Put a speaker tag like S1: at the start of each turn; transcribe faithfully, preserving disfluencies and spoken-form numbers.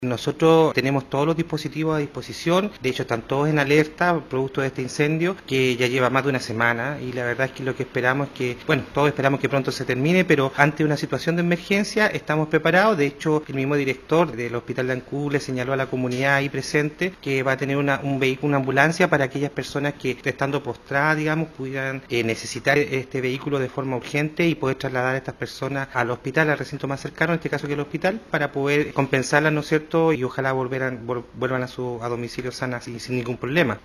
S1: Nosotros tenemos todos los dispositivos a disposición, de hecho están todos en alerta producto de este incendio que ya lleva más de una semana y la verdad es que lo que esperamos es que, bueno, todos esperamos que pronto se termine, pero ante una situación de emergencia estamos preparados. De hecho, el mismo director del Hospital de Ancud le señaló a la comunidad ahí presente que va a tener una, un vehículo, una ambulancia para aquellas personas que estando postradas, digamos, pudieran eh, necesitar este vehículo de forma urgente y poder trasladar a estas personas al hospital, al recinto más cercano, en este caso que el hospital, para poder compensarlas, ¿no es cierto?, y ojalá volvieran, vuelvan a su a domicilio sanas y sin ningún problema.